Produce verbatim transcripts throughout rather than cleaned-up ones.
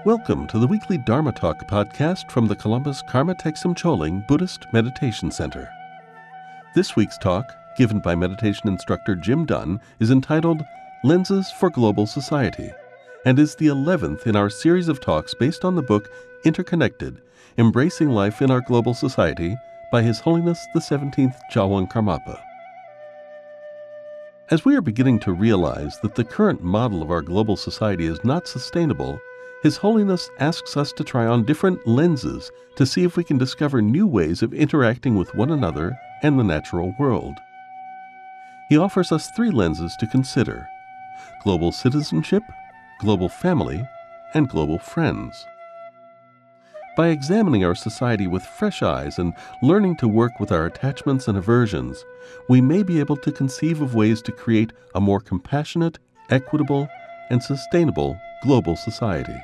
Welcome to the weekly Dharma Talk podcast from the Columbus Karma Thegsum Choling Buddhist Meditation Center. This week's talk, given by meditation instructor Jim Dunn, is entitled Lenses for Global Society, and is the eleventh in our series of talks based on the book Interconnected, Embracing Life in Our Global Society by His Holiness the seventeenth Jalwang Karmapa. As we are beginning to realize that the current model of our global society is not sustainable, His Holiness asks us to try on different lenses to see if we can discover new ways of interacting with one another and the natural world. He offers us three lenses to consider: global citizenship, global family, and global friends. By examining our society with fresh eyes and learning to work with our attachments and aversions, we may be able to conceive of ways to create a more compassionate, equitable, and sustainable global society.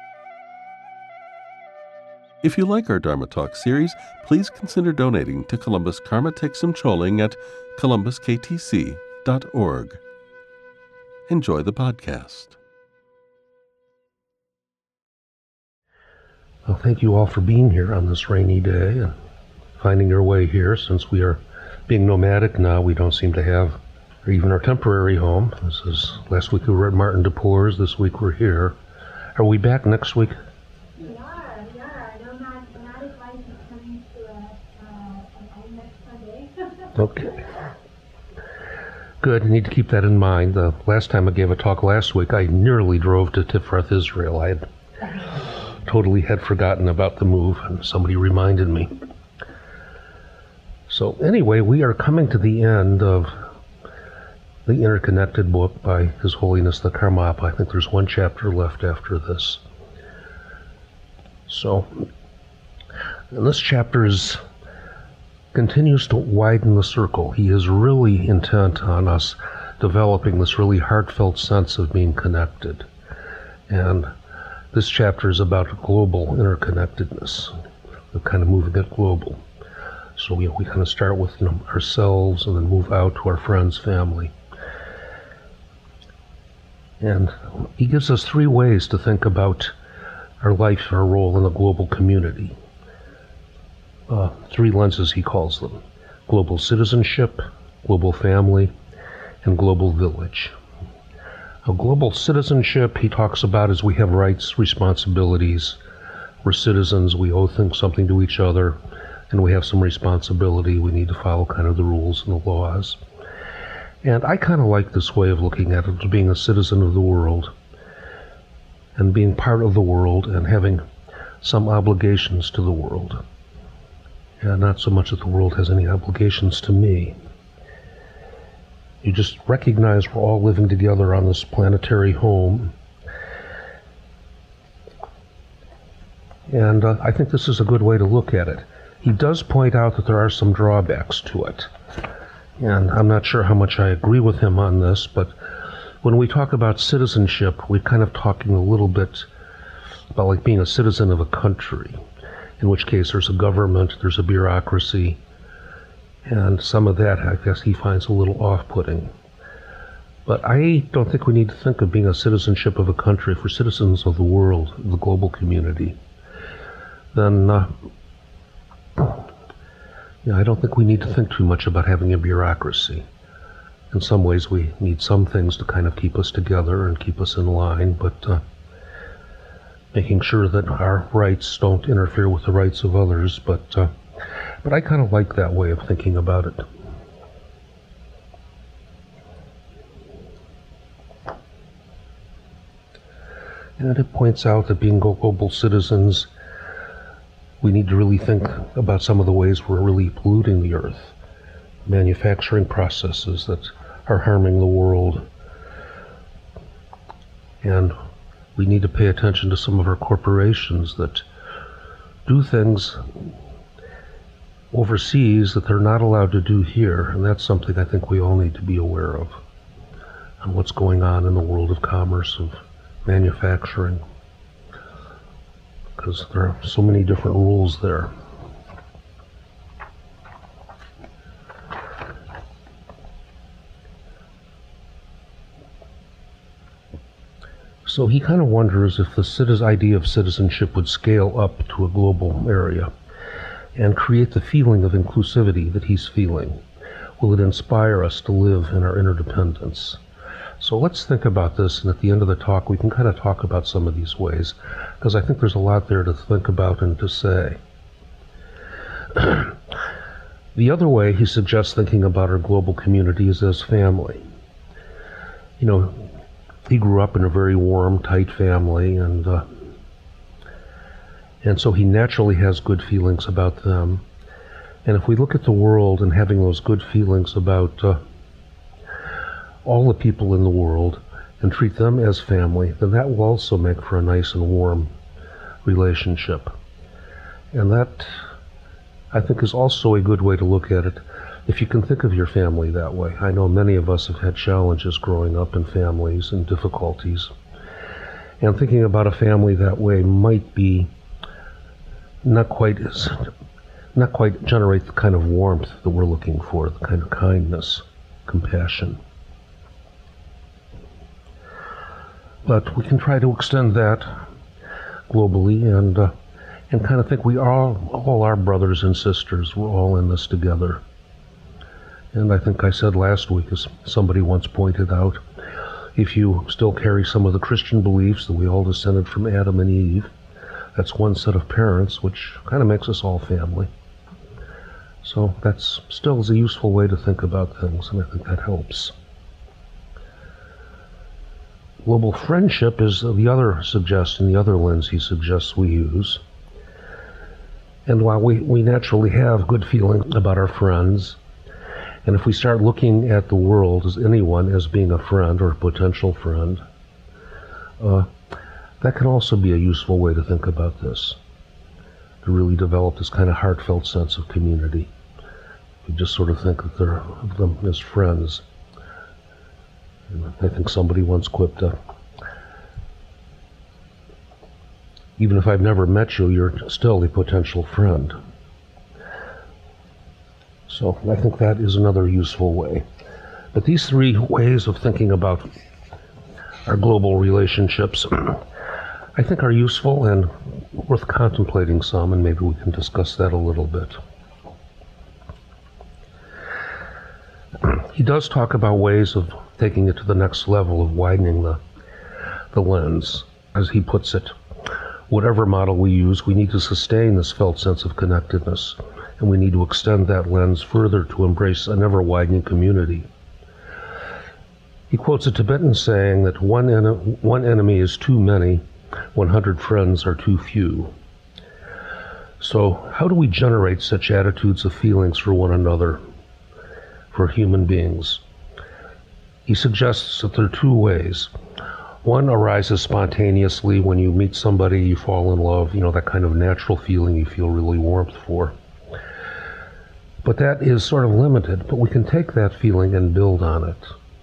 If you like our Dharma Talk series, please consider donating to Columbus Karma Thegsum Choling at columbus k t c dot org. Enjoy the podcast. Well, thank you all for being here on this rainy day and finding your way here. Since we are being nomadic now, we don't seem to have or even our temporary home. This is last week we were at Martin DePoor's. This week we're here. Are we back next week? We are, we are. I know not, nomadic life is coming to a, uh, an end next Sunday. Okay. Good. You need to keep that in mind. The last time I gave a talk last week, I nearly drove to Tiferet, Israel. I had totally had forgotten about the move, and somebody reminded me. So anyway, we are coming to the end of the Interconnected book by His Holiness the Karmapa. I think there's one chapter left after this. So, and this chapter is continues to widen the circle. He is really intent on us developing this really heartfelt sense of being connected. And this chapter is about global interconnectedness. We're kind of moving it global. So we, we kind of start with you know, ourselves and then move out to our friends, family. And he gives us three ways to think about our life, our role in the global community. Uh, three lenses, he calls them: global citizenship, global family, and global village. A global citizenship, he talks about, as we have rights, responsibilities. We're citizens, we owe things, something to each other, and we have some responsibility. We need to follow kind of the rules and the laws. And I kind of like this way of looking at it, as being a citizen of the world, and being part of the world, and having some obligations to the world. And not so much that the world has any obligations to me. You just recognize we're all living together on this planetary home. And uh, I think this is a good way to look at it. He does point out that there are some drawbacks to it. And I'm not sure how much I agree with him on this, but when we talk about citizenship, we're kind of talking a little bit about like being a citizen of a country, in which case there's a government, there's a bureaucracy, and some of that, I guess, he finds a little off-putting. But I don't think we need to think of being a citizenship of a country. If we're citizens of the world, the global community, then uh, yeah, I don't think we need to think too much about having a bureaucracy. In some ways, we need some things to kind of keep us together and keep us in line, but uh, making sure that our rights don't interfere with the rights of others. But uh, But I kind of like that way of thinking about it. And it points out that being global citizens, we need to really think about some of the ways we're really polluting the earth. Manufacturing processes that are harming the world. And we need to pay attention to some of our corporations that do things overseas that they're not allowed to do here, and that's something I think we all need to be aware of, and what's going on in the world of commerce, of manufacturing, because there are so many different rules there. So he kind of wonders if the citizen idea of citizenship would scale up to a global area and create the feeling of inclusivity that he's feeling. Will it inspire us to live in our interdependence? So let's think about this, and at the end of the talk we can kind of talk about some of these ways, because I think there's a lot there to think about and to say. The other way he suggests thinking about our global community is as family. You know, he grew up in a very warm, tight family, and uh, and so he naturally has good feelings about them. And if we look at the world and having those good feelings about uh, all the people in the world and treat them as family, then that will also make for a nice and warm relationship. And that, I think, is also a good way to look at it, if you can think of your family that way. I know many of us have had challenges growing up in families and difficulties. And thinking about a family that way might be not quite as, not quite generate the kind of warmth that we're looking for, the kind of kindness, compassion. But we can try to extend that globally and uh, and kind of think we are all, all our brothers and sisters. We're all in this together. And I think I said last week, as somebody once pointed out, if you still carry some of the Christian beliefs that we all descended from Adam and Eve, that's one set of parents, which kind of makes us all family. So that's still is a useful way to think about things, and I think that helps. Global friendship is the other suggestion, the other lens he suggests we use. And while we, we naturally have good feeling about our friends, and if we start looking at the world as anyone as being a friend or a potential friend, uh, that can also be a useful way to think about this, to really develop this kind of heartfelt sense of community. You just sort of think that they're of them as friends. And I think somebody once quipped, uh, even if I've never met you, you're still a potential friend. So I think that is another useful way. But these three ways of thinking about our global relationships, I think, are useful and worth contemplating some, and maybe we can discuss that a little bit. He does talk about ways of taking it to the next level, of widening the, the lens. As he puts it, whatever model we use, we need to sustain this felt sense of connectedness, and we need to extend that lens further to embrace an ever-widening community. He quotes a Tibetan saying that one, en- one enemy is too many, one hundred friends are too few. So how do we generate such attitudes of feelings for one another, for human beings? He suggests that there are two ways. One arises spontaneously when you meet somebody, you fall in love, you know, that kind of natural feeling you feel really warmth for. But that is sort of limited, but we can take that feeling and build on it.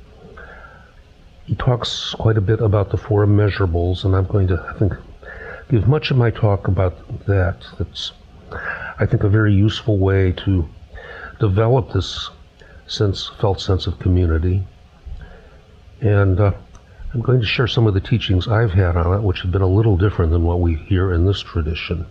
He talks quite a bit about the four immeasurables, and I'm going to, I think, give much of my talk about that. That's, I think, a very useful way to develop this sense, felt sense of community. And uh, I'm going to share some of the teachings I've had on it, which have been a little different than what we hear in this tradition.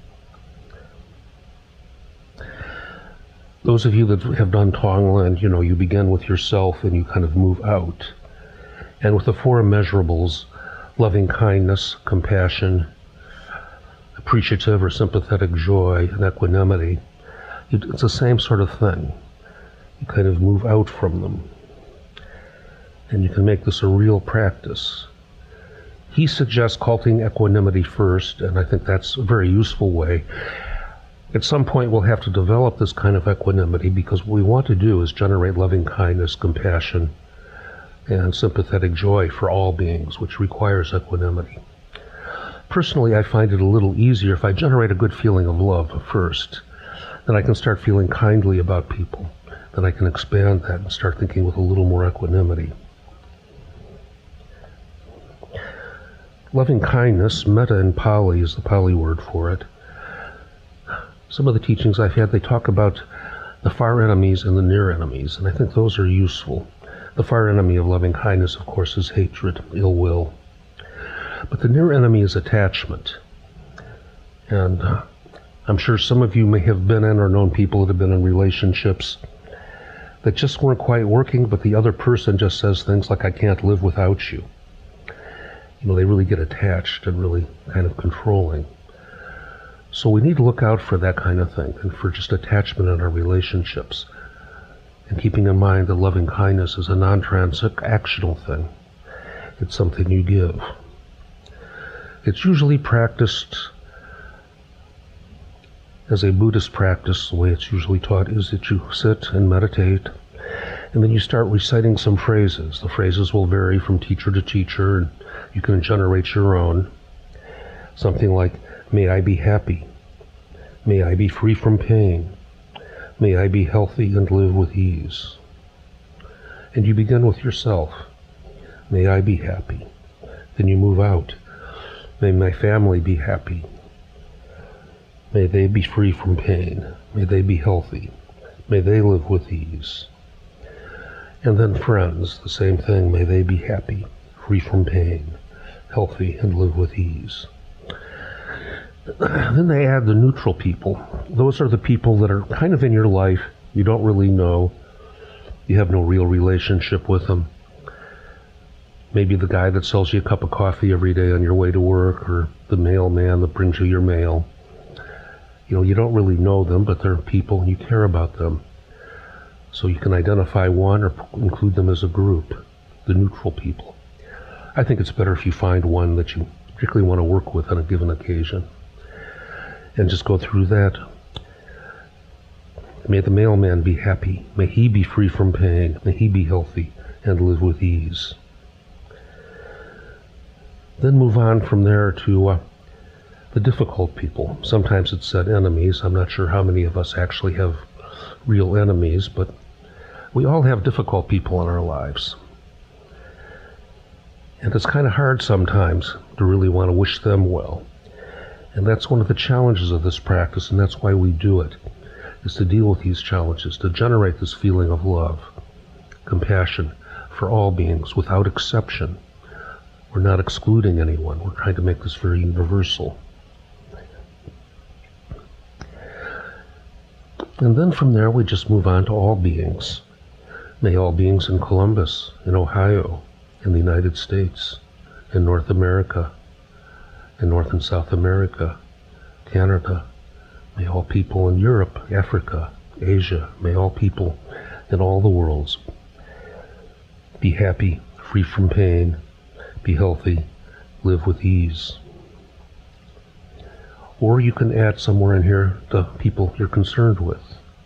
Those of you that have done Tonglen, you know, you begin with yourself and you kind of move out. And with the four immeasurables, loving kindness, compassion, appreciative or sympathetic joy, and equanimity, it's the same sort of thing. You kind of move out from them. And you can make this a real practice. He suggests cultivating equanimity first, and I think that's a very useful way. At some point we'll have to develop this kind of equanimity, because what we want to do is generate loving kindness, compassion, and sympathetic joy for all beings, which requires equanimity. Personally, I find it a little easier if I generate a good feeling of love first. Then I can start feeling kindly about people. Then I can expand that and start thinking with a little more equanimity. Loving kindness, metta in Pali is the Pali word for it. Some of the teachings I've had, they talk about the far enemies and the near enemies, and I think those are useful. The far enemy of loving kindness, of course, is hatred, ill will. But the near enemy is attachment. And uh, I'm sure some of you may have been in or known people that have been in relationships that just weren't quite working, but the other person just says things like, I can't live without you. You know, they really get attached and really kind of controlling. So we need to look out for that kind of thing and for just attachment in our relationships. And keeping in mind that loving kindness is a non-transactional thing. It's something you give. It's usually practiced as a Buddhist practice. The way it's usually taught is that you sit and meditate, and then you start reciting some phrases. The phrases will vary from teacher to teacher, and you can generate your own. Something like, may I be happy. May I be free from pain. May I be healthy and live with ease. And you begin with yourself. May I be happy. Then you move out. May my family be happy. May they be free from pain. May they be healthy. May they live with ease. And then friends, the same thing. May they be happy, free from pain, healthy, and live with ease. Then they add the neutral people. Those are the people that are kind of in your life. You don't really know. You have no real relationship with them. Maybe the guy that sells you a cup of coffee every day on your way to work, or the mailman that brings you your mail. You know, you don't really know them, but they're people and you care about them. So you can identify one or include them as a group, the neutral people. I think it's better if you find one that you particularly want to work with on a given occasion. And just go through that. May the mailman be happy. May he be free from pain. May he be healthy and live with ease. Then move on from there to uh, the difficult people. Sometimes it's said enemies. I'm not sure how many of us actually have real enemies, but we all have difficult people in our lives. And it's kind of hard sometimes to really want to wish them well. And that's one of the challenges of this practice, and that's why we do it, is to deal with these challenges, to generate this feeling of love, compassion for all beings without exception. We're not excluding anyone. We're trying to make this very universal. And then from there, we just move on to all beings. May all beings in Columbus, in Ohio, in the United States, in North America, in North and South America, Canada, may all people in Europe, Africa, Asia, may all people in all the worlds be happy, free from pain, be healthy, live with ease. Or you can add somewhere in here the people you're concerned with.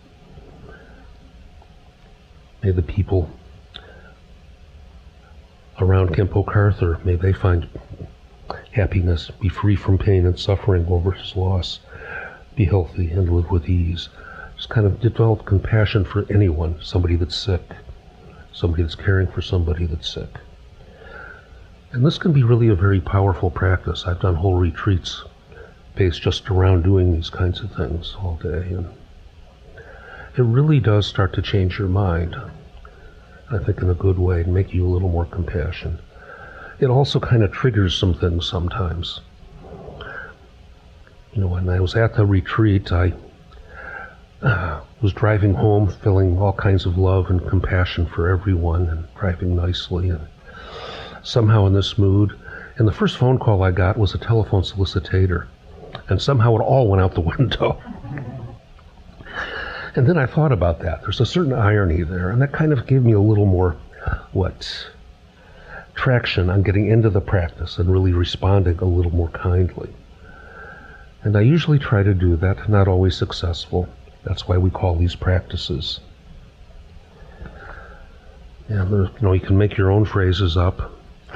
May the people around Kemp O'Carter, may they find happiness, be free from pain and suffering over his loss, be healthy and live with ease. Just kind of develop compassion for anyone, somebody that's sick, somebody that's caring for somebody that's sick. And this can be really a very powerful practice. I've done whole retreats based just around doing these kinds of things all day. And it really does start to change your mind, I think in a good way, and make you a little more compassion. It also kind of triggers some things sometimes. You know, when I was at the retreat, I uh, was driving home feeling all kinds of love and compassion for everyone and driving nicely, and somehow in this mood. And the first phone call I got was a telephone solicitator, and somehow it all went out the window. And then I thought about that. There's a certain irony there, and that kind of gave me a little more, what, traction on getting into the practice and really responding a little more kindly. And I usually try to do that, not always successful. That's why we call these practices. And you know, you can make your own phrases up.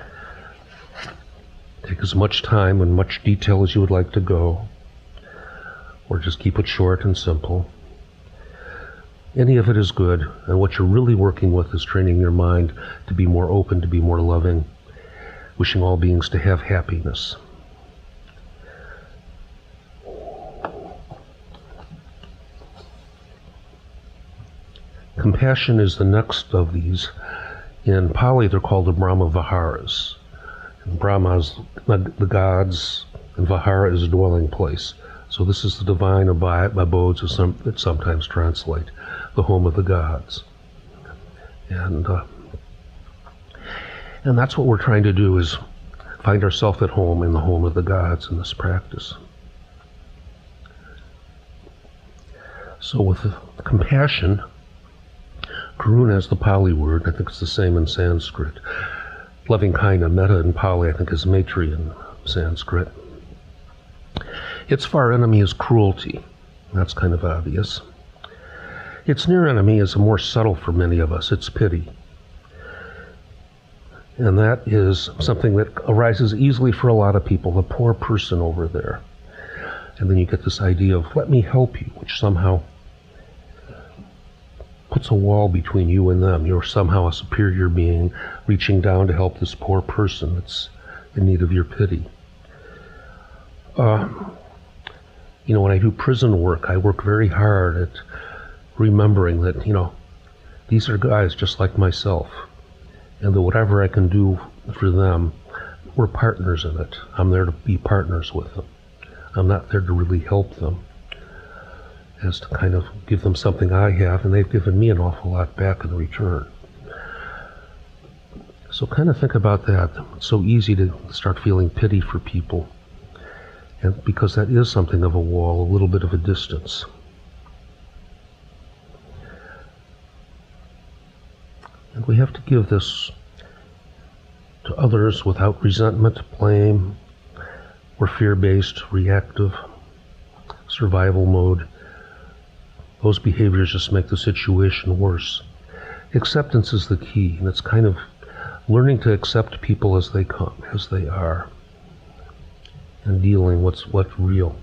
Take as much time and much detail as you would like to go, or just keep it short and simple. Any of it is good, and what you're really working with is training your mind to be more open, to be more loving, wishing all beings to have happiness. Compassion is the next of these. In Pali, they're called the Brahma Viharas. And Brahma is the, the gods, and Vihara is a dwelling place. So this is the divine abide, abodes, as some, that sometimes translate, the home of the gods. And uh, and that's what we're trying to do, is find ourselves at home in the home of the gods in this practice. So with compassion, karuna is the Pali word. I think it's the same in Sanskrit. Loving kindness, metta in Pali, I think is maitri in Sanskrit. Its far enemy is cruelty. That's kind of obvious. Its near enemy is more subtle for many of us. It's pity. And that is something that arises easily for a lot of people, the poor person over there. And then you get this idea of, let me help you, which somehow puts a wall between you and them. You're somehow a superior being reaching down to help this poor person that's in need of your pity. Uh, you know, when I do prison work, I work very hard at remembering that, you know, these are guys just like myself, and that whatever I can do for them, we're partners in it. I'm there to be partners with them. I'm not there to really help them, as to kind of give them something I have, and they've given me an awful lot back in return. So kind of think about that. It's so easy to start feeling pity for people, and because that is something of a wall, a little bit of a distance. And we have to give this to others without resentment, blame, or fear-based, reactive, survival mode. Those behaviors just make the situation worse. Acceptance is the key, and it's kind of learning to accept people as they come, as they are, and dealing what's what's real.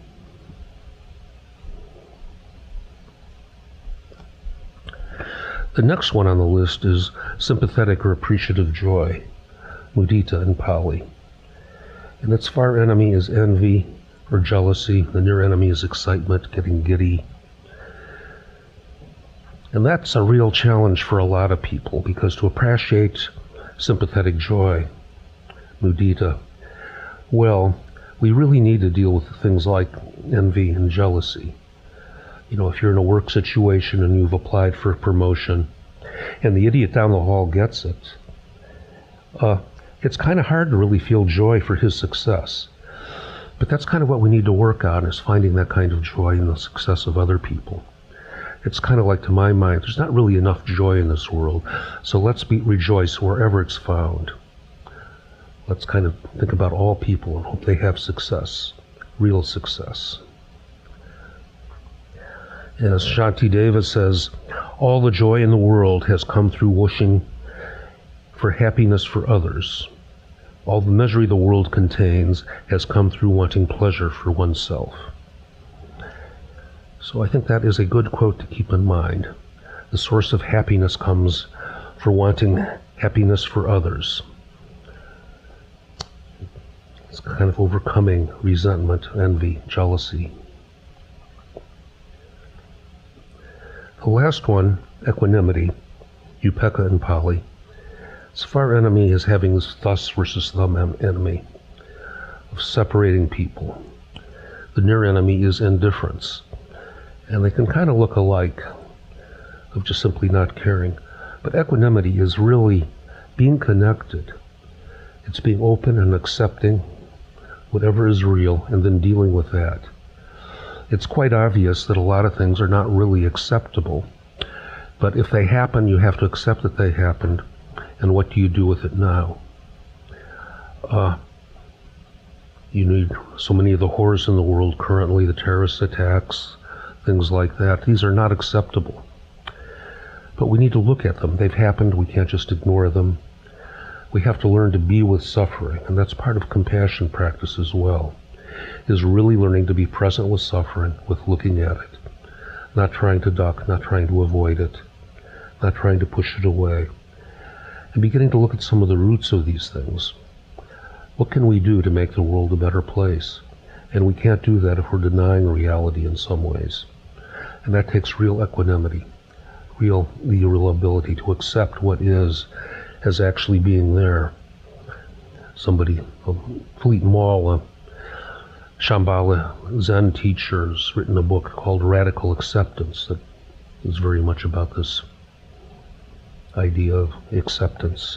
The next one on the list is sympathetic or appreciative joy, mudita in Pali. And its far enemy is envy or jealousy. The near enemy is excitement, getting giddy. And that's a real challenge for a lot of people, because to appreciate sympathetic joy, mudita, well, we really need to deal with things like envy and jealousy. You know, if you're in a work situation and you've applied for a promotion, and the idiot down the hall gets it, uh, it's kind of hard to really feel joy for his success. But that's kind of what we need to work on, is finding that kind of joy in the success of other people. It's kind of like, to my mind, there's not really enough joy in this world, so let's be, rejoice wherever it's found. Let's kind of think about all people and hope they have success, real success. As Shantideva says, all the joy in the world has come through wishing for happiness for others. All the misery the world contains has come through wanting pleasure for oneself. So I think that is a good quote to keep in mind. The source of happiness comes for wanting happiness for others. It's kind of overcoming resentment, envy, jealousy. The last one, equanimity, upekkha in Pali. Its far enemy is having this thus versus them enemy of separating people. The near enemy is indifference. And they can kind of look alike, of just simply not caring. But equanimity is really being connected. It's being open and accepting whatever is real, and then dealing with that. It's quite obvious that a lot of things are not really acceptable. But if they happen, you have to accept that they happened, and what do you do with it now? Uh, you need so many of the horrors in the world currently, the terrorist attacks, things like that. These are not acceptable. But we need to look at them. They've happened. We can't just ignore them. We have to learn to be with suffering, and that's part of compassion practice as well, is really learning to be present with suffering, with looking at it, not trying to duck, not trying to avoid it, not trying to push it away, and beginning to look at some of the roots of these things. What can we do to make the world a better place? And we can't do that if we're denying reality in some ways. And that takes real equanimity, real, the real ability to accept what is as actually being there. somebody, Fleet Mall, a Shambhala Zen teacher, has written a book called Radical Acceptance that is very much about this idea of acceptance.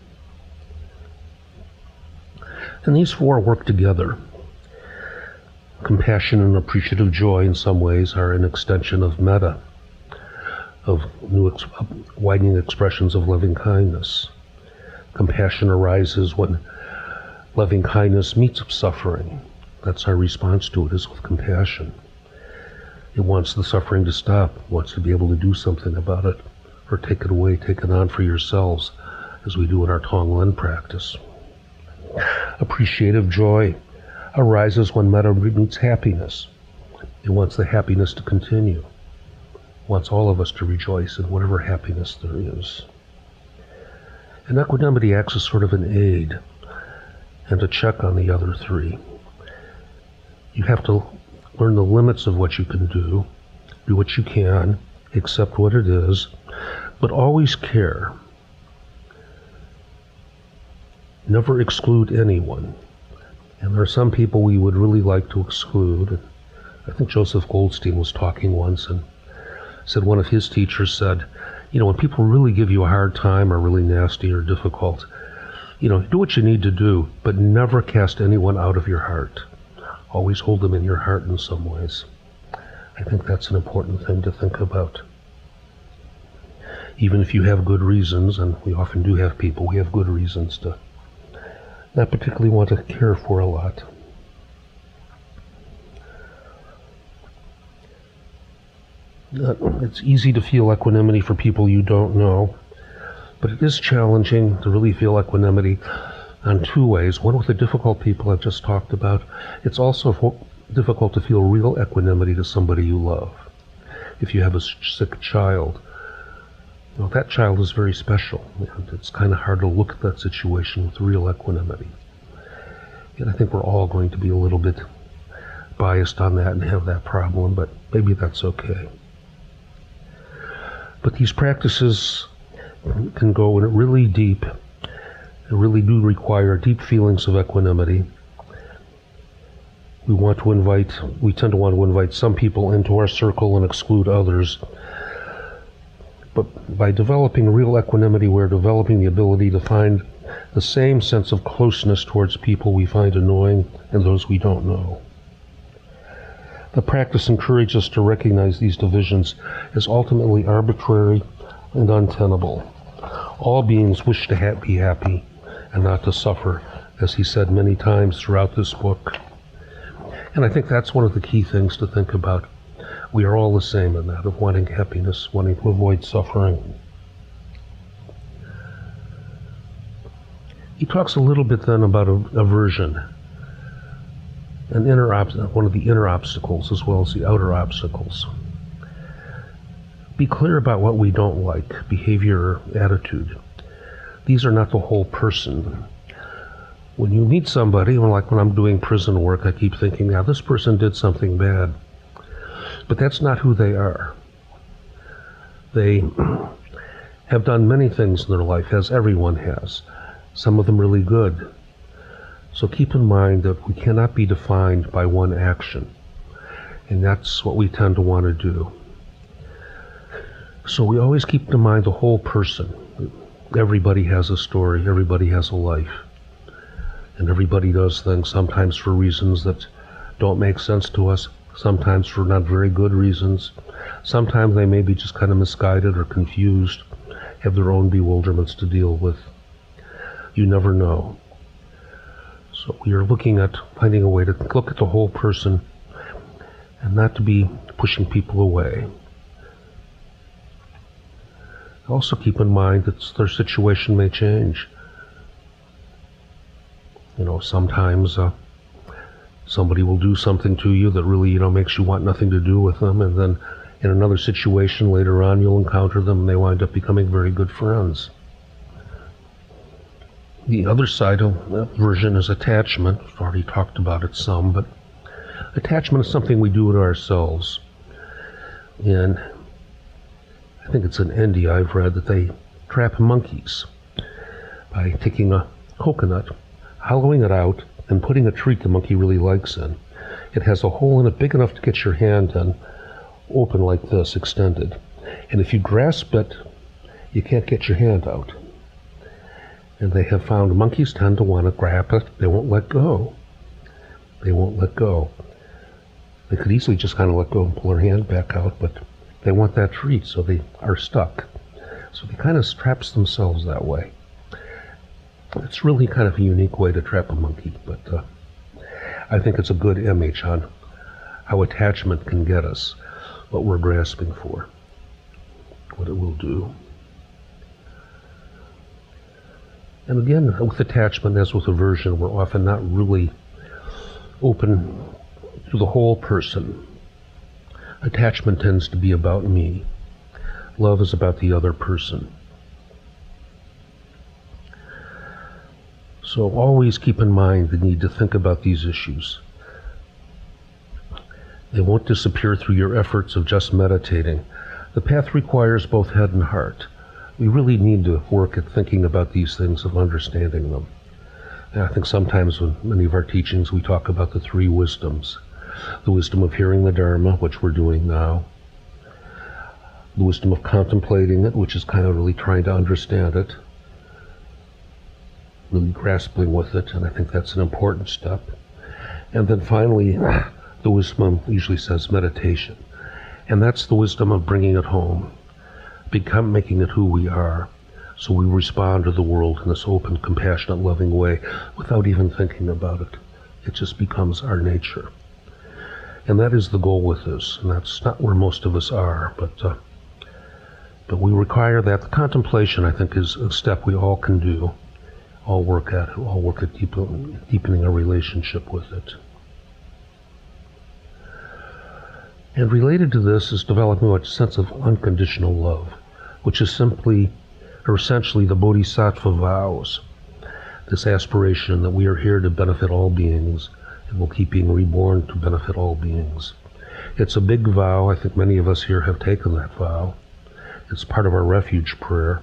And these four work together. Compassion and appreciative joy in some ways are an extension of metta, of new ex- widening expressions of loving kindness. Compassion arises when loving kindness meets suffering. That's our response to it, is with compassion. It wants the suffering to stop, it wants to be able to do something about it, or take it away, take it on for yourselves, as we do in our Tonglen practice. Appreciative joy arises when metta meets happiness. It wants the happiness to continue. It wants all of us to rejoice in whatever happiness there is. And equanimity acts as sort of an aid and a check on the other three. You have to learn the limits of what you can do, do what you can, accept what it is, but always care. Never exclude anyone. And there are some people we would really like to exclude. I think Joseph Goldstein was talking once and said one of his teachers said, you know, when people really give you a hard time or really nasty or difficult, you know, do what you need to do, but never cast anyone out of your heart. Always hold them in your heart in some ways. I think that's an important thing to think about. Even if you have good reasons, and we often do have people, we have good reasons to not particularly want to care for a lot. It's easy to feel equanimity for people you don't know, but it is challenging to really feel equanimity on two ways. One, with the difficult people I've just talked about. It's also difficult to feel real equanimity to somebody you love. If you have a sick child, well, that child is very special, and it's kind of hard to look at that situation with real equanimity. And I think we're all going to be a little bit biased on that and have that problem, but maybe that's okay. But these practices can go in really deep, and really do require deep feelings of equanimity. We want to invite, we tend to want to invite some people into our circle and exclude others. But by developing real equanimity, we're developing the ability to find the same sense of closeness towards people we find annoying and those we don't know. The practice encourages us to recognize these divisions as ultimately arbitrary and untenable. All beings wish to ha- be happy and not to suffer, as he said many times throughout this book. And I think that's one of the key things to think about. We are all the same in that, of wanting happiness, wanting to avoid suffering. He talks a little bit then about aversion, an inner ob- one of the inner obstacles as well as the outer obstacles. Be clear about what we don't like, behavior or attitude. These are not the whole person. When you meet somebody, like when I'm doing prison work, I keep thinking, now this person did something bad. But that's not who they are. They have done many things in their life, as everyone has. Some of them really good. So keep in mind that we cannot be defined by one action. And that's what we tend to want to do. So we always keep in mind the whole person. Everybody has a story, everybody has a life. And everybody does things, sometimes for reasons that don't make sense to us, sometimes for not very good reasons. Sometimes they may be just kind of misguided or confused, have their own bewilderments to deal with. You never know. So we are looking at finding a way to look at the whole person and not to be pushing people away. Also keep in mind that their situation may change. You know, sometimes uh, somebody will do something to you that really, you know, makes you want nothing to do with them, and then in another situation later on you'll encounter them and they wind up becoming very good friends. The other side of aversion is attachment. I've already talked about it some, but attachment is something we do to ourselves. And I think it's in India I've read that they trap monkeys by taking a coconut hollowing it out and putting a treat the monkey really likes in. It has a hole in it big enough to get your hand in, open like this, extended. And if you grasp it, you can't get your hand out. And they have found monkeys tend to want to grab it. They won't let go. They won't let go. They could easily just kind of let go and pull their hand back out, but they want that treat, so they are stuck. So they kind of traps themselves that way. It's really kind of a unique way to trap a monkey, but uh, I think it's a good image on how attachment can get us, what we're grasping for, what it will do. And again, with attachment, as with aversion, we're often not really open to the whole person. Attachment tends to be about me. Love is about the other person. So always keep in mind the need to think about these issues. They won't disappear through your efforts of just meditating. The path requires both head and heart. We really need to work at thinking about these things and understanding them. And I think sometimes in many of our teachings we talk about the three wisdoms. The wisdom of hearing the Dharma, which we're doing now. The wisdom of contemplating it, which is kind of really trying to understand it. Really grasping with it, and I think that's an important step. And then finally, the wisdom usually says meditation. And that's the wisdom of bringing it home. Become making it who we are, so we respond to the world in this open, compassionate, loving way without even thinking about it. It just becomes our nature. And that is the goal with this, and that's not where most of us are, but uh, but we require that. The contemplation, I think, is a step we all can do, all work at it, all work at deepen, deepening our relationship with it. And related to this is developing a sense of unconditional love, which is simply, or essentially, the Bodhisattva vows. This aspiration that we are here to benefit all beings, and will keep being reborn to benefit all beings. It's a big vow. I think many of us here have taken that vow. It's part of our refuge prayer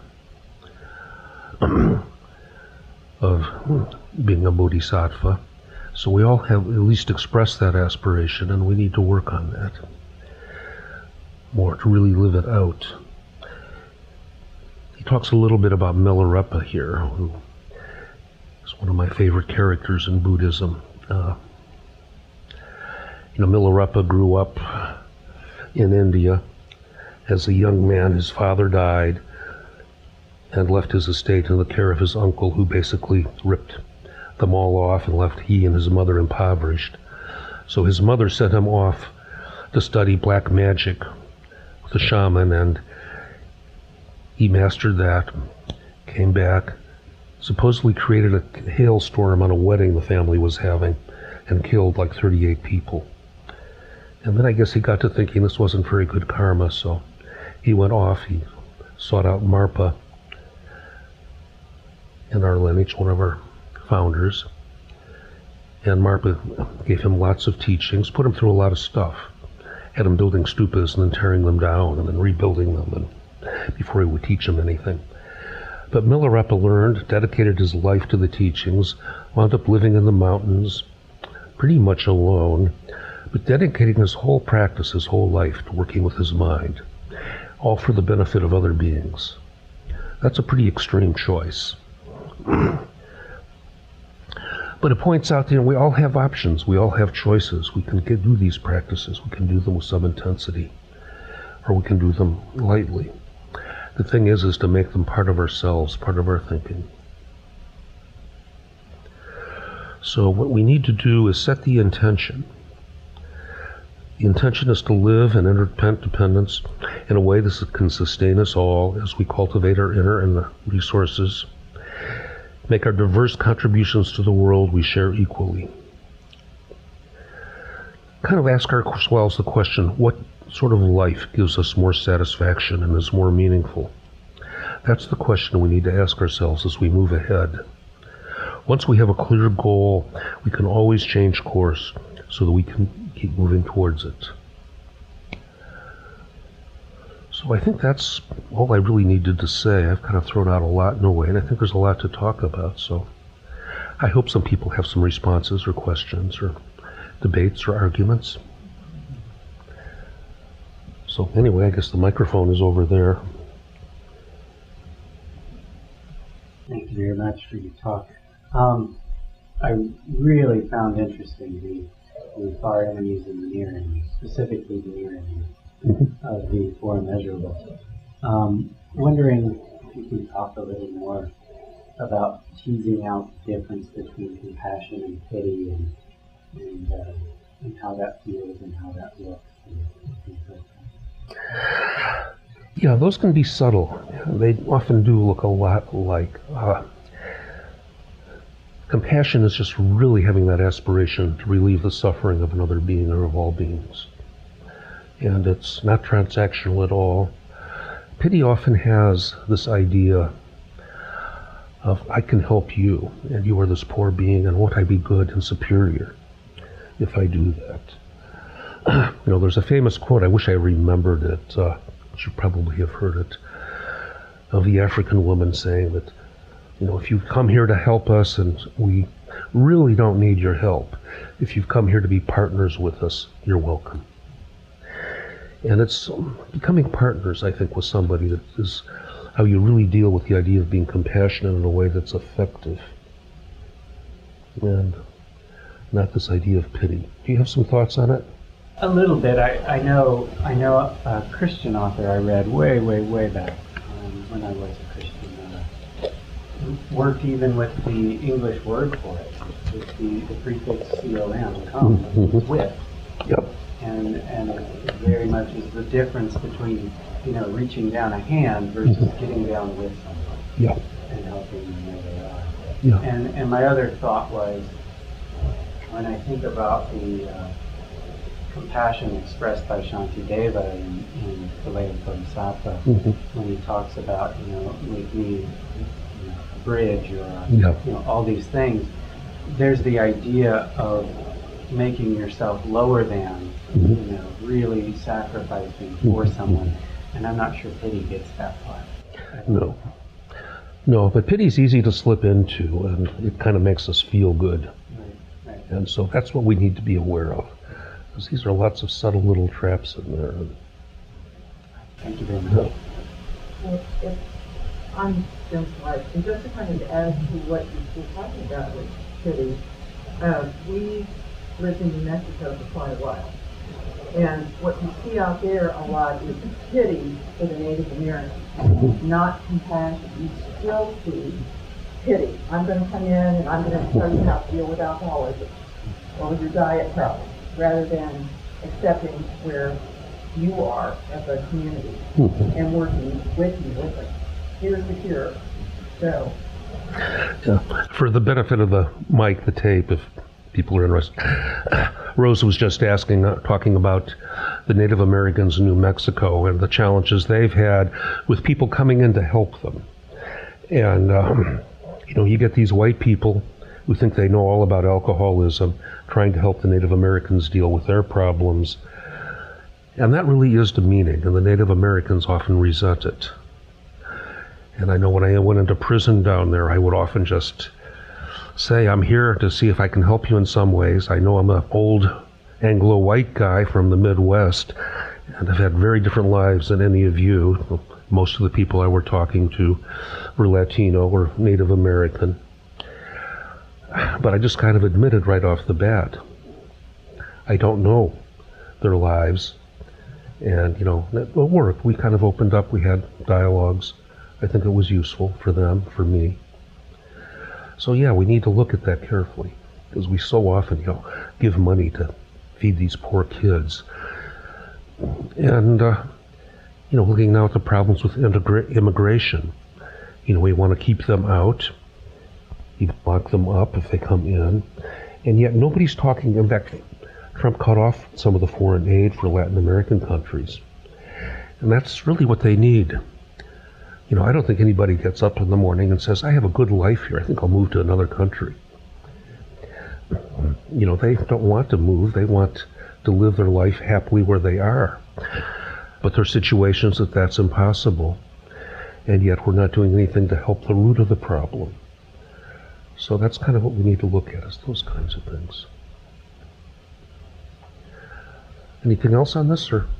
of being a Bodhisattva. So we all have at least expressed that aspiration, and we need to work on that more, to really live it out. He talks a little bit about Milarepa here, who is one of my favorite characters in Buddhism. Uh, you know, Milarepa grew up in India. As a young man, his father died and left his estate in the care of his uncle, who basically ripped them all off and left he and his mother impoverished. So his mother sent him off to study black magic with a shaman, and he mastered that, came back, supposedly created a hailstorm on a wedding the family was having, and killed like thirty-eight people. And then I guess he got to thinking this wasn't very good karma, so he went off, he sought out Marpa in our lineage, one of our founders, and Marpa gave him lots of teachings, put him through a lot of stuff, had him building stupas and then tearing them down and then rebuilding them, and before he would teach him anything. But Milarepa learned, dedicated his life to the teachings, wound up living in the mountains, pretty much alone, but dedicating his whole practice, his whole life, to working with his mind, all for the benefit of other beings. That's a pretty extreme choice. But it points out that, you know, we all have options, we all have choices. We can get, do these practices, we can do them with some intensity, or we can do them lightly. The thing is, is to make them part of ourselves, part of our thinking. So what we need to do is set the intention. The intention is to live in interdependence in a way that can sustain us all as we cultivate our inner and the resources, make our diverse contributions to the world we share equally. Kind of ask ourselves the question, what sort of life gives us more satisfaction and is more meaningful? That's the question we need to ask ourselves as we move ahead. Once we have a clear goal, we can always change course so that we can keep moving towards it. So I think that's all I really needed to say. I've kind of thrown out a lot in a way, and I think there's a lot to talk about. So I hope some people have some responses or questions or debates or arguments. So anyway, I guess the microphone is over there. Thank you very much for your talk. Um, I really found interesting the, the far enemies and the near enemies, specifically the near enemies mm-hmm. of the four immeasurables. Um, wondering if you can talk a little more about teasing out the difference between compassion and pity, and and, uh, and how that feels and how that looks. And things like that. Yeah, those can be subtle. They often do look a lot like. Uh, compassion is just really having that aspiration to relieve the suffering of another being or of all beings. And it's not transactional at all. Pity often has this idea of, I can help you, and you are this poor being, and won't I be good and superior if I do that? You know, there's a famous quote, I wish I remembered it, uh, you probably have heard it, of the African woman saying that, you know, if you come here to help us and we really don't need your help, if you've come here to be partners with us, you're welcome. And it's becoming partners, I think, with somebody that is how you really deal with the idea of being compassionate in a way that's effective. And not this idea of pity. Do you have some thoughts on it? A little bit. I, I know I know a Christian author I read way, way, way back um, when I was a Christian. Uh, worked even with the English word for it, with the, the prefix com, com, mm-hmm. with. Yep. And and it very much is the difference between, you know, reaching down a hand versus mm-hmm. getting down with someone yeah. and helping them where they are. Yeah. And and my other thought was, when I think about the uh, compassion expressed by Shantideva in, in the Way of Bodhisattva, mm-hmm. when he talks about, you know, make me, you know, a bridge or a, yeah. you know, all these things. There's the idea of making yourself lower than, mm-hmm. you know, really sacrificing for mm-hmm. someone, and I'm not sure pity gets that far. No. No, but pity's easy to slip into, and it kind of makes us feel good. Right, right. And so that's what we need to be aware of, because these are lots of subtle little traps in there. Thank you very much. Well, if I'm Jim Smart, and just to kind of add to what you were talking about with pity, uh, we lived in New Mexico for quite a while. And what you see out there a lot is pity for the Native Americans, not compassion. You still see pity. I'm going to come in and I'm going to tell you how to deal with alcoholism or with your diet problem, rather than accepting where you are as a community and working with you with it. Here's the cure. So. Yeah. For the benefit of the mic, the tape, if people are interested, Rose was just asking, uh, talking about the Native Americans in New Mexico and the challenges they've had with people coming in to help them. And, um, you know, you get these white people who think they know all about alcoholism, trying to help the Native Americans deal with their problems. And that really is demeaning, and the Native Americans often resent it. And I know when I went into prison down there, I would often just say, I'm here to see if I can help you in some ways. I know I'm an old Anglo-white guy from the Midwest, and I've had very different lives than any of you. Most of the people I were talking to were Latino or Native American. But I just kind of admitted right off the bat, I don't know their lives. And, you know, it worked. We kind of opened up. We had dialogues. I think it was useful for them, for me. So, yeah, we need to look at that carefully, because we so often, you know, give money to feed these poor kids. And, uh, you know, looking now at the problems with integra- immigration, you know, we want to keep them out, even lock them up if they come in, and yet nobody's talking. In fact, Trump cut off some of the foreign aid for Latin American countries, and that's really what they need. You know, I don't think anybody gets up in the morning and says, I have a good life here, I think I'll move to another country. You know, they don't want to move, they want to live their life happily where they are. But there are situations that that's impossible, and yet we're not doing anything to help the root of the problem. So that's kind of what we need to look at, is those kinds of things. Anything else on this, or?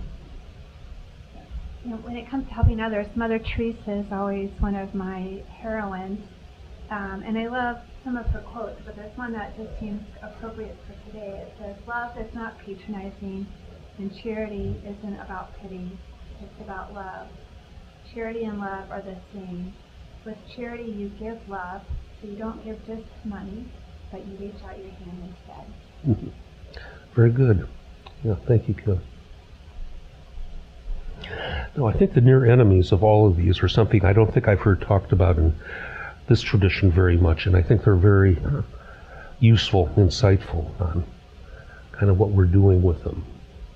You know, when it comes to helping others, Mother Teresa is always one of my heroines. Um, and I love some of her quotes, but there's one that just seems appropriate for today. It says, "Love is not patronizing, and charity isn't about pity. It's about love. Charity and love are the same. With charity, you give love, so you don't give just money, but you reach out your hand instead." Mm-hmm. Very good. Yeah, thank you, Kim. No, I think the near enemies of all of these are something I don't think I've heard talked about in this tradition very much, and I think they're very useful, insightful on kind of what we're doing with them.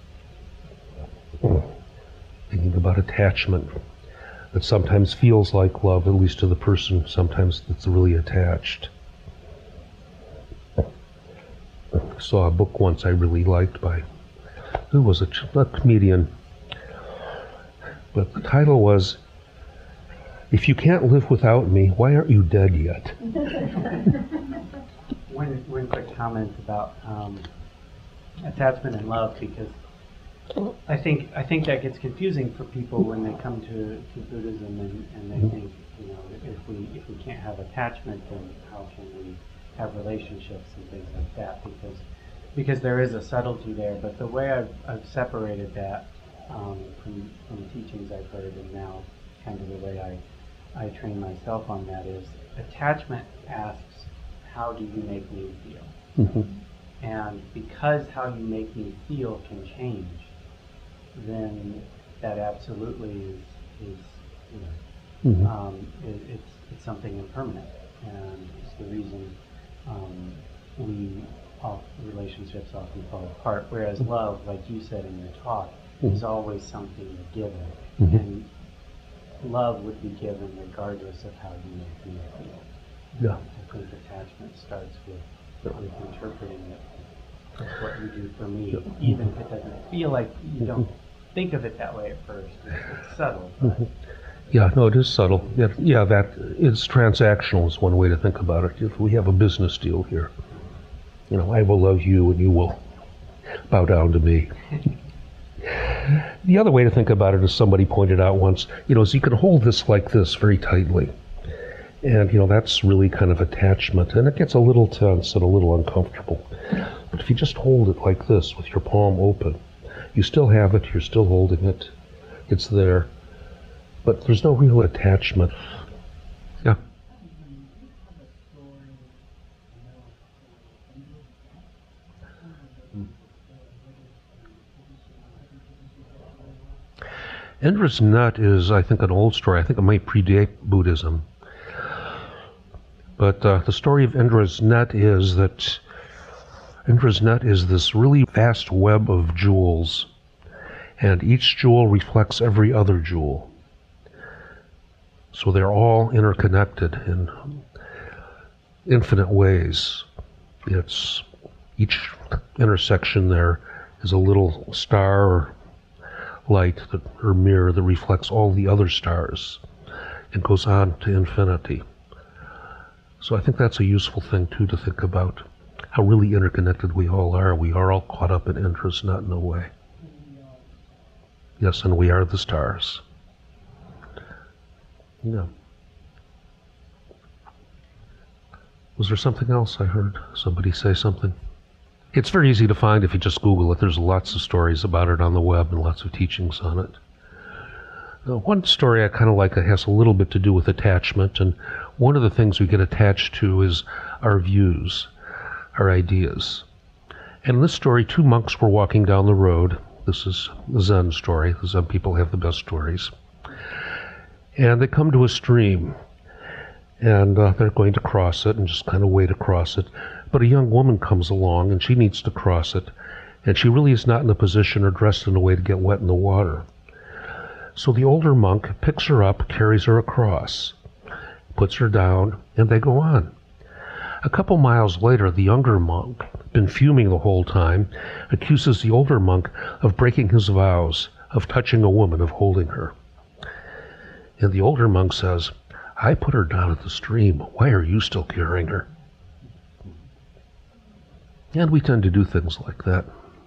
Thinking about attachment that sometimes feels like love, at least to the person sometimes that's really attached. I saw a book once I really liked by, who was it, a comedian, but the title was, "If you can't live without me, why aren't you dead yet?" One, one quick comment about um, attachment and love, because I think I think that gets confusing for people when they come to, to Buddhism, and, and they think, you know, if we if we can't have attachment, then how can we have relationships and things like that? Because because there is a subtlety there. But the way I've, I've separated that um, from from teachings I've heard, and now kind of the way I I train myself on that, is attachment asks, how do you make me feel? Mm-hmm. And because how you make me feel can change, then that absolutely is, is you know, Mm-hmm. um, it, it's it's something impermanent, and it's the reason um, we all, relationships often fall apart. Whereas love, like you said in your talk, Mm-hmm. is always something given, Mm-hmm. and love would be given regardless of how you make me feel. Yeah. I think attachment starts with, with interpreting it. That's what you do for me, Yeah. even if it doesn't feel like you don't think of it that way at first. It's subtle. But Mhm. Yeah, no, it is subtle. Yeah, yeah, that it's transactional is one way to think about it. If we have a business deal here, you know, I will love you and you will bow down to me. The other way to think about it, as somebody pointed out once, you know, is you can hold this like this very tightly. And, you know, that's really kind of attachment. And it gets a little tense and a little uncomfortable. But if you just hold it like this with your palm open, you still have it, you're still holding it, it's there. But there's no real attachment. Yeah. Indra's net is, I think, an old story. I think it might predate Buddhism. But uh, the story of Indra's net is that Indra's net is this really vast web of jewels, and each jewel reflects every other jewel. So they're all interconnected in infinite ways. It's each intersection there is a little star or light that, or mirror that reflects all the other stars and goes on to infinity. So I think that's a useful thing too to think about, how really interconnected we all are. We are all caught up in Indra's net in a way. Yes, and we are the stars. Yeah. Was there something else I heard somebody say something? It's very easy to find if you just Google it. There's lots of stories about it on the web and lots of teachings on it. Uh, one story I kind of like that has a little bit to do with attachment, and one of the things we get attached to is our views, our ideas. And in this story, two monks were walking down the road. This is the Zen story. The Zen people have the best stories. And they come to a stream, and uh, they're going to cross it and just kind of wade across it. But a young woman comes along, and she needs to cross it, and she really is not in a position or dressed in a way to get wet in the water. So the older monk picks her up, carries her across, puts her down, and they go on. A couple miles later, the younger monk, been fuming the whole time, accuses the older monk of breaking his vows, of touching a woman, of holding her. And the older monk says, I put her down at the stream. Why are you still carrying her? And we tend to do things like that.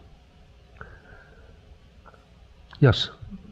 Yes?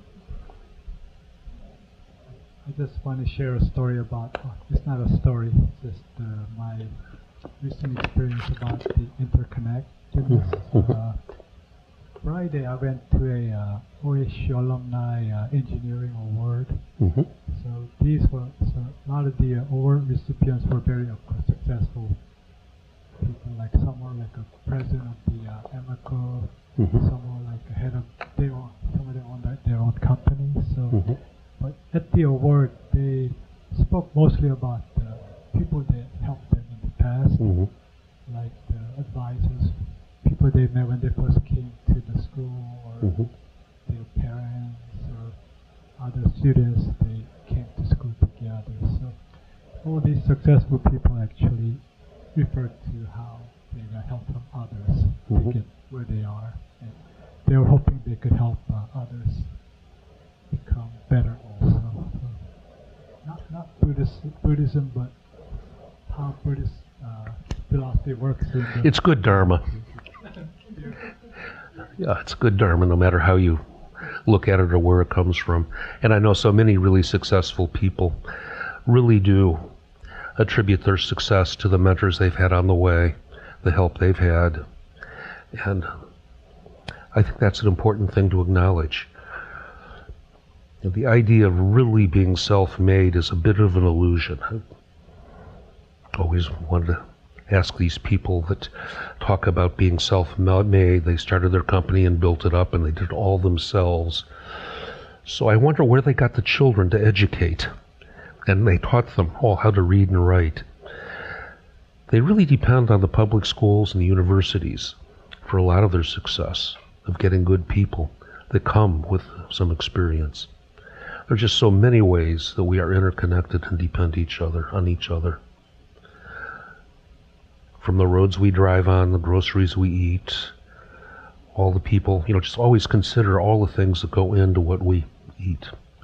I just want to share a story about, oh, it's not a story, it's just uh, my recent experience about the interconnectedness. Uh, Friday I went to a uh, O S U alumni uh, engineering award. Mm-hmm. So these were, so a lot of the uh, award recipients were very of course, successful people, like some were like a president of the uh, Amoco, Mm-hmm. some were like a head of, they own, some of them own their, their own company. So, Mm-hmm. but at the award, they spoke mostly about the people that helped them in the past, Mm-hmm. like the advisors, people they met when they first came to the school, or Mm-hmm. their parents, or other students they came to school together. So all these successful people actually referred to how they got help from others Mhm. to get where they are. And they were hoping they could help uh, others become better also. So not not Buddhist, Buddhism, but how Buddhist uh, philosophy works in the It's good dharma. Yeah, it's good dharma no matter how you look at it or where it comes from. And I know so many really successful people really do attribute their success to the mentors they've had on the way, the help they've had. And I think that's an important thing to acknowledge. The idea of really being self-made is a bit of an illusion. I always wanted to ask these people that talk about being self-made, they started their company and built it up and they did it all themselves. So I wonder where they got the children to educate. And they taught them all how to read and write. They really depend on the public schools and the universities for a lot of their success of getting good people that come with some experience. There are just so many ways that we are interconnected and depend each other on each other. From the roads we drive on, the groceries we eat, all the people, you know, just always consider all the things that go into what we eat.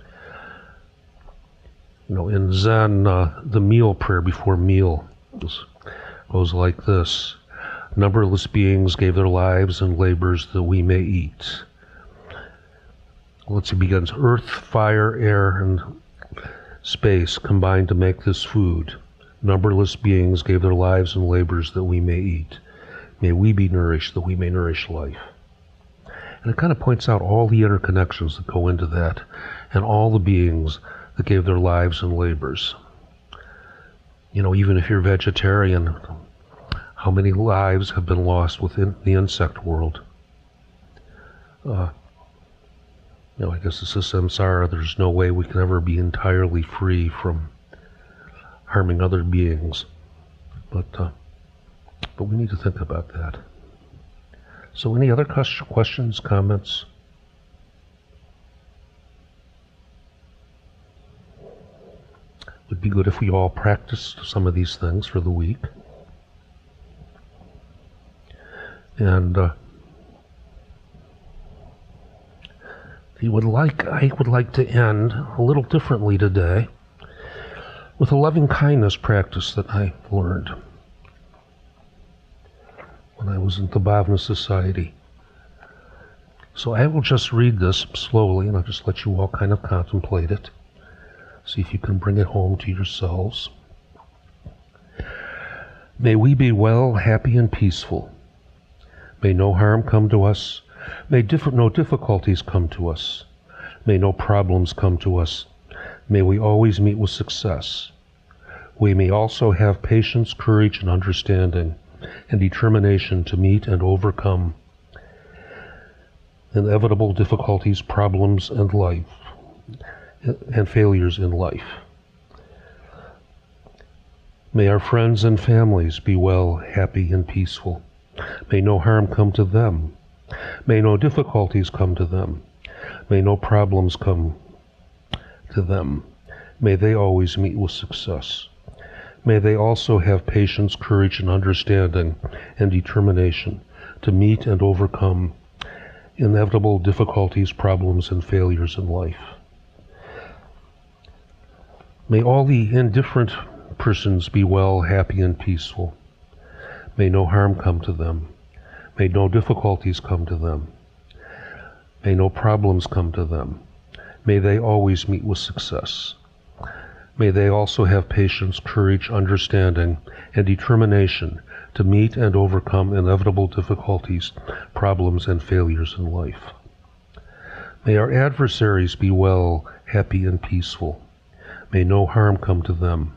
You know, in Zen, uh, the meal prayer before meal goes, goes like this. Numberless beings gave their lives and labors that we may eat. Let's see, begins. Earth, fire, air, and space combined to make this food. Numberless beings gave their lives and labors that we may eat. May we be nourished that we may nourish life. And it kind of points out all the interconnections that go into that, and all the beings that gave their lives and labors. You know, even if you're vegetarian, how many lives have been lost within the insect world? Uh, you know, I guess this is samsara. There's no way we can ever be entirely free from harming other beings. But, uh, but we need to think about that. So any other questions, comments? Would be good if we all practiced some of these things for the week. And uh, if you would like, I would like to end a little differently today with a loving kindness practice that I learned when I was in the Bhavna Society. So I will just read this slowly, and I'll just let you all kind of contemplate it. See if you can bring it home to yourselves. May we be well, happy, and peaceful. May no harm come to us. May diff- no difficulties come to us. May no problems come to us. May we always meet with success. We may also have patience, courage, and understanding, and determination to meet and overcome inevitable difficulties, problems, and life, and failures in life. May our friends and families be well, happy, and peaceful. May no harm come to them. May no difficulties come to them. May no problems come to them. May they always meet with success. May they also have patience, courage, and understanding, and determination to meet and overcome inevitable difficulties, problems, and failures in life. May all the indifferent persons be well, happy, and peaceful. May no harm come to them. May no difficulties come to them. May no problems come to them. May they always meet with success. May they also have patience, courage, understanding, and determination to meet and overcome inevitable difficulties, problems, and failures in life. May our adversaries be well, happy, and peaceful. May no harm come to them.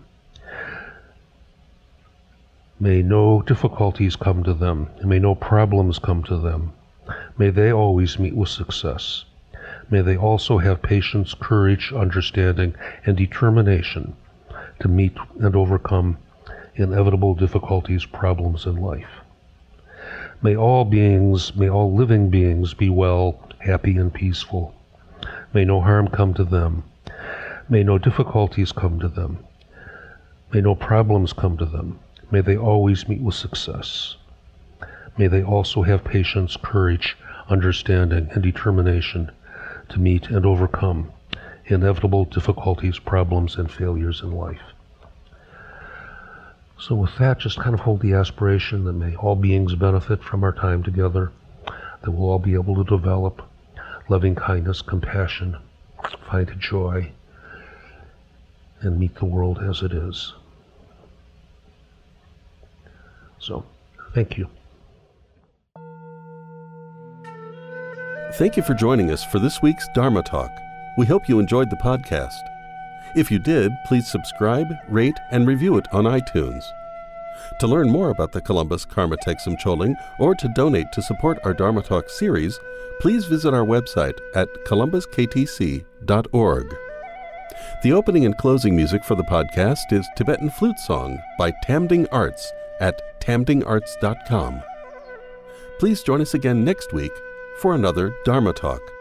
May no difficulties come to them. May no problems come to them. May they always meet with success. May they also have patience, courage, understanding, and determination to meet and overcome inevitable difficulties, problems in life. May all beings, may all living beings be well, happy, and peaceful. May no harm come to them. May no difficulties come to them. May no problems come to them. May they always meet with success. May they also have patience, courage, understanding, and determination to meet and overcome inevitable difficulties, problems, and failures in life. So with that, just kind of hold the aspiration that may all beings benefit from our time together, that we'll all be able to develop loving kindness, compassion, find joy, and meet the world as it is. So, thank you. Thank you for joining us for this week's Dharma Talk. We hope you enjoyed the podcast. If you did, please subscribe, rate, and review it on iTunes. To learn more about the Columbus Karma Thegsum Choling or to donate to support our Dharma Talk series, please visit our website at columbus k t c dot org. The opening and closing music for the podcast is Tibetan Flute Song by Tamding Arts at tamding arts dot com. Please join us again next week for another Dharma Talk.